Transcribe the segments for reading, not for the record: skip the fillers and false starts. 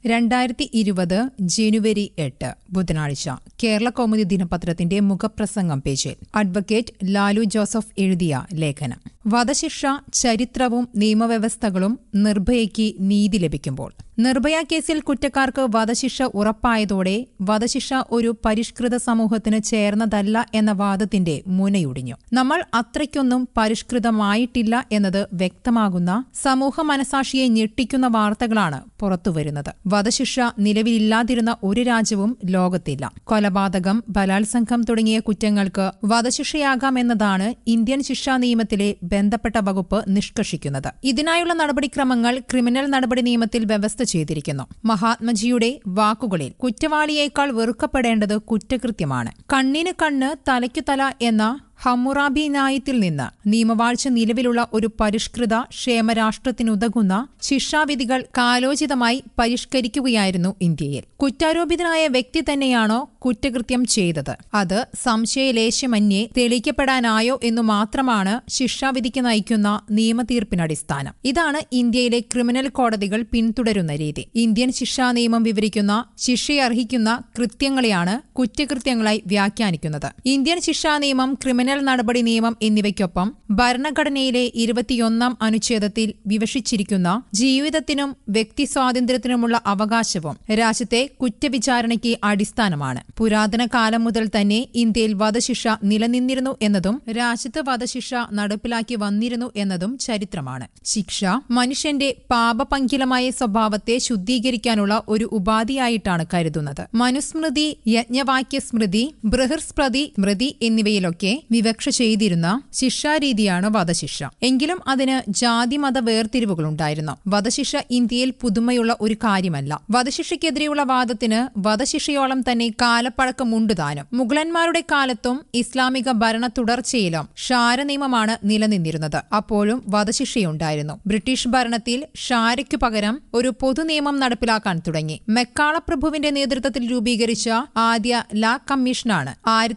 2020 ജനുവരി 8 ബുധനാഴ്ച കേരളകൗമുദി ദിനപത്രത്തിന്റെ മുഖപ്രസംഗം പേജിൽ അഡ്വക്കേറ്റ് ലാലു ജോസഫ് എഴുതിയ ലേഖനം. വധശിക്ഷ ചരിത്രവും നിയമവ്യവസ്ഥകളും നിർഭയയ്ക്ക് നീതി ലഭിക്കുമ്പോൾ. നിർഭയ കേസിൽ കുറ്റക്കാർക്ക് വധശിക്ഷ ഉറപ്പായതോടെ വധശിക്ഷ ഒരു പരിഷ്കൃത സമൂഹത്തിന് ചേർന്നതല്ല എന്ന വാദത്തിന്റെ മുനയൊടിഞ്ഞു. നമ്മൾ അത്രയ്ക്കൊന്നും പരിഷ്കൃതമായിട്ടില്ല എന്നത് വ്യക്തമാകുന്ന സമൂഹ മനസാക്ഷിയെ ഞെട്ടിക്കുന്ന വാർത്തകളാണ് പുറത്തുവരുന്നത്. വധശിക്ഷ നിലവിലില്ലാതിരുന്ന ഒരു രാജ്യവും ലോകത്തില്ല. കൊലപാതകം, ബലാത്സംഗം തുടങ്ങിയ കുറ്റങ്ങൾക്ക് വധശിക്ഷയാകാമെന്നതാണ് ഇന്ത്യൻ ശിക്ഷാ നിയമത്തിലെ ബന്ധപ്പെട്ട വകുപ്പ് നിഷ്കർഷിക്കുന്നത്. ഇതിനായുള്ള നടപടിക്രമങ്ങൾ ക്രിമിനൽ നടപടി നിയമത്തിൽ വ്യവസ്ഥ ചെയ്തിരിക്കുന്നു. മഹാത്മജിയുടെ വാക്കുകളിൽ കുറ്റവാളിയേക്കാൾ വെറുക്കപ്പെടേണ്ടത് കുറ്റകൃത്യമാണ്. കണ്ണിന് കണ്ണ് തലയ്ക്കു തല എന്ന ഹമ്മുറാബി ന്യായത്തിൽ നിന്ന് നിയമവാഴ്ച നിലവിലുള്ള ഒരു പരിഷ്കൃത ക്ഷേമരാഷ്ട്രത്തിനുതകുന്ന ശിക്ഷാവിധികൾ കാലോചിതമായി പരിഷ്കരിക്കുകയായിരുന്നു ഇന്ത്യയിൽ. കുറ്റാരോപിതനായ വ്യക്തി തന്നെയാണോ കുറ്റകൃത്യം ചെയ്തത്, അത് സംശയലേശമന്യേ തെളിയിക്കപ്പെടാനായോ എന്നു മാത്രമാണ് ശിക്ഷാവിധിക്ക് നയിക്കുന്ന നിയമതീർപ്പിനടിസ്ഥാനം. ഇതാണ് ഇന്ത്യയിലെ ക്രിമിനൽ കോടതികൾ പിന്തുടരുന്ന രീതി. ഇന്ത്യൻ ശിക്ഷാ നിയമം വിവരിക്കുന്ന ശിക്ഷയർഹിക്കുന്ന കൃത്യങ്ങളെയാണ് കുറ്റകൃത്യങ്ങളായി വ്യാഖ്യാനിക്കുന്നത്. ഇന്ത്യൻ ശിക്ഷാ നിയമം, ക്രിമിനൽ നടപടി നിയമം എന്നിവയ്ക്കൊപ്പം ഭരണഘടനയിലെ 21 അനുച്ഛേദത്തിൽ വിവക്ഷിച്ചിരിക്കുന്ന ജീവിതത്തിനും വ്യക്തി സ്വാതന്ത്ര്യത്തിനുമുള്ള അവകാശവും രാജ്യത്തെ കുറ്റവിചാരണയ്ക്ക് അടിസ്ഥാനമാണ്. പുരാതന കാലം മുതൽ തന്നെ ഇന്ത്യയിൽ വധശിക്ഷ നിലനിന്നിരുന്നു എന്നതും രാജ്യത്ത് വധശിക്ഷ നടപ്പിലാക്കി വന്നിരുന്നു എന്നതും ചരിത്രമാണ്. ശിക്ഷ മനുഷ്യന്റെ പാപപങ്കിലമായ സ്വഭാവത്തെ ശുദ്ധീകരിക്കാനുള്ള ഒരു ഉപാധിയായിട്ടാണ് കരുതുന്നത്. മനുസ്മൃതി, യജ്ഞവാക്യസ്മൃതി, ബൃഹസ്പതി സ്മൃതി എന്നിവയിലൊക്കെ വിവക്ഷ ചെയ്തിരുന്ന ശിക്ഷാരീതിയാണ് വധശിക്ഷ. എങ്കിലും അതിന് ജാതിമത വേർതിരിവുകളുണ്ടായിരുന്നു. വധശിക്ഷ ഇന്ത്യയിൽ പുതുമയുള്ള ഒരു കാര്യമല്ല. വധശിക്ഷയ്ക്കെതിരെയുള്ള വാദത്തിന് വധശിക്ഷയോളം തന്നെ കാലപ്പഴക്കമുണ്ട് താനും. മുഗളന്മാരുടെ കാലത്തും ഇസ്ലാമിക ഭരണ തുടർച്ചയിലും ഷാര നിയമമാണ് നിലനിന്നിരുന്നത്. അപ്പോഴും വധശിക്ഷയുണ്ടായിരുന്നു. ബ്രിട്ടീഷ് ഭരണത്തിൽ ഷാരയ്ക്കു പകരം ഒരു പൊതുനിയമം നടപ്പിലാക്കാൻ തുടങ്ങി. മെക്കാളപ്രഭുവിന്റെ നേതൃത്വത്തിൽ രൂപീകരിച്ച ആദ്യ ലാ കമ്മീഷനാണ്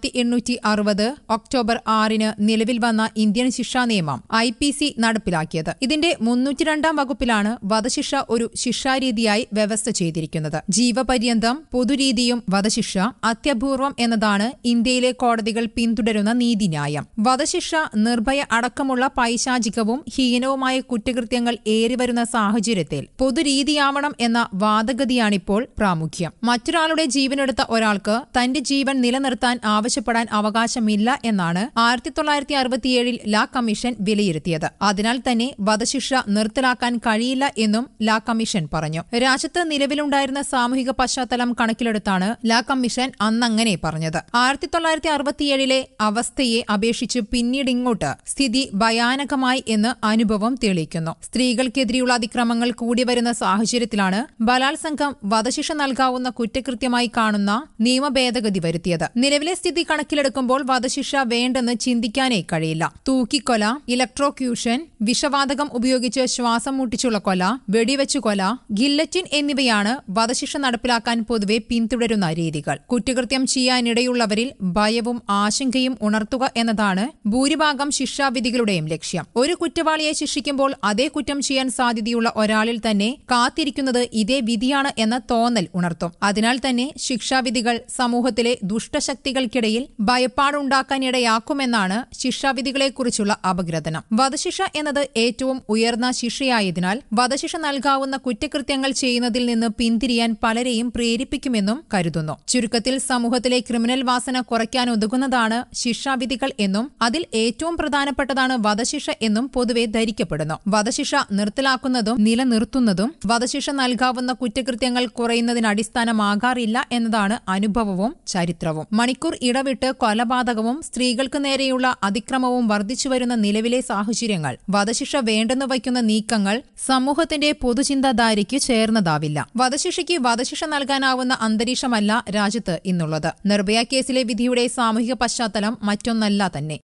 1860 ഒക്ടോബർ 6 നിലവിൽ വന്ന ഇന്ത്യൻ ശിക്ഷാ നിയമം IPC നടപ്പിലാക്കിയത്. ഇതിന്റെ 302 വകുപ്പിലാണ് വധശിക്ഷ ഒരു ശിക്ഷാരീതിയായി വ്യവസ്ഥ ചെയ്തിരിക്കുന്നത്. ജീവപര്യന്തം പൊതുരീതിയും വധശിക്ഷ അത്യപൂർവം എന്നതാണ് ഇന്ത്യയിലെ കോടതികൾ പിന്തുടരുന്ന നീതിന്യായം. വധശിക്ഷ നിർഭയ അടക്കമുള്ള പൈശാചികവും ഹീനവുമായ കുറ്റകൃത്യങ്ങൾ ഏറിവരുന്ന സാഹചര്യത്തിൽ പൊതുരീതിയാവണം എന്ന വാദഗതിയാണിപ്പോൾ പ്രാമുഖ്യം. മറ്റൊരാളുടെ ജീവനെടുത്ത ഒരാൾക്ക് തന്റെ ജീവൻ നിലനിർത്താൻ ആവശ്യപ്പെടാൻ അവകാശമില്ല എന്നാണ് 1967 ലാ കമ്മീഷൻ വിലയിരുത്തിയത്. അതിനാൽ തന്നെ വധശിക്ഷ നിർത്തലാക്കാൻ കഴിയില്ല എന്നും ലാ കമ്മീഷൻ പറഞ്ഞു. രാജ്യത്ത് നിലവിലുണ്ടായിരുന്ന സാമൂഹിക പശ്ചാത്തലം കണക്കിലെടുത്താണ് ലാ കമ്മീഷൻ അന്നങ്ങനെ പറഞ്ഞത്. 1967 അവസ്ഥയെ അപേക്ഷിച്ച് പിന്നീടിങ്ങോട്ട് സ്ഥിതി ഭയാനകമായി എന്ന് അനുഭവം തെളിയിക്കുന്നു. സ്ത്രീകൾക്കെതിരെയുള്ള അതിക്രമങ്ങൾ കൂടി വരുന്ന സാഹചര്യത്തിലാണ് ബലാത്സംഗം വധശിക്ഷ നൽകാവുന്ന കുറ്റകൃത്യമായി കാണുന്ന നിയമ ഭേദഗതി വരുത്തിയത്. നിലവിലെ സ്ഥിതി കണക്കിലെടുക്കുമ്പോൾ വധശിക്ഷ വേണ്ടെന്ന് ചിന്തിക്കാനേ കഴിയില്ല. തൂക്കിക്കൊല, ഇലക്ട്രോക്യൂഷൻ, വിഷവാതകം ഉപയോഗിച്ച് ശ്വാസം മുട്ടിച്ചുള്ള കൊല, വെടിവെച്ചു കൊല, ഗില്ലറ്റിൻ എന്നിവയാണ് വധശിക്ഷ നടപ്പിലാക്കാൻ പൊതുവെ പിന്തുടരുന്ന രീതികൾ. കുറ്റകൃത്യം ചെയ്യാനിടയുള്ളവരിൽ ഭയവും ആശങ്കയും ഉണർത്തുക എന്നതാണ് ഭൂരിഭാഗം ശിക്ഷാവിധികളുടെയും ലക്ഷ്യം. ഒരു കുറ്റവാളിയെ ശിക്ഷിക്കുമ്പോൾ അതേ കുറ്റം ചെയ്യാൻ സാധ്യതയുള്ള ഒരാളിൽ തന്നെ കാത്തിരിക്കുന്നത് ഇതേ വിധിയാണ് എന്ന തോന്നൽ ഉണർത്തും. അതിനാൽ തന്നെ ശിക്ഷാവിധികൾ സമൂഹത്തിലെ ദുഷ്ടശക്തികൾക്കിടയിൽ ഭയപ്പാടുണ്ടാക്കാനിടയാക്കുമെന്നാണ് ശിക്ഷാവിധികളെക്കുറിച്ചുള്ള അപഗ്രഥനം. വധശിക്ഷ എന്നത് ഏറ്റവും ഉയർന്ന ശിക്ഷയായതിനാൽ വധശിക്ഷ നൽകാവുന്ന കുറ്റകൃത്യങ്ങൾ ചെയ്യുന്നതിൽ നിന്ന് പിന്തിരിയാൻ പലരെയും പ്രേരിപ്പിക്കുമെന്നും കരുതുന്നു. ചുരുക്കത്തിൽ സമൂഹത്തിലെ ക്രിമിനൽ വാസന കുറയ്ക്കാനുതകുന്നതാണ് ശിക്ഷാവിധികൾ എന്നും അതിൽ ഏറ്റവും പ്രധാനപ്പെട്ടതാണ് വധശിക്ഷ എന്നും പൊതുവെ ധരിക്കപ്പെടുന്നു. വധശിക്ഷ നിർത്തലാക്കുന്നതും നിലനിർത്തുന്നതും വധശിക്ഷ നൽകാവുന്ന കുറ്റകൃത്യങ്ങൾ കുറയുന്നതിനടിസ്ഥാനമാകാറില്ല എന്നതാണ് അനുഭവവും ചരിത്രവും. മണിക്കൂർ ഇടവിട്ട് കൊലപാതകവും സ്ത്രീകൾക്ക് നേരെയുള്ള അതിക്രമവും വർദ്ധിച്ചുവരുന്ന നിലവിലെ സാഹചര്യങ്ങൾ വധശിക്ഷ വേണ്ടെന്ന് വയ്ക്കുന്ന നീക്കങ്ങൾ സമൂഹത്തിന്റെ പൊതുചിന്താധാരയ്ക്ക് ചേർന്നതാവില്ല. വധശിക്ഷയ്ക്ക് വധശിക്ഷ നൽകാനാവുന്ന അന്തരീക്ഷമല്ല രാജ്യത്ത് ഇന്നുള്ളത്. നിർഭയ കേസിലെ വിധിയുടെ സാമൂഹിക പശ്ചാത്തലം മറ്റൊന്നല്ല തന്നെ.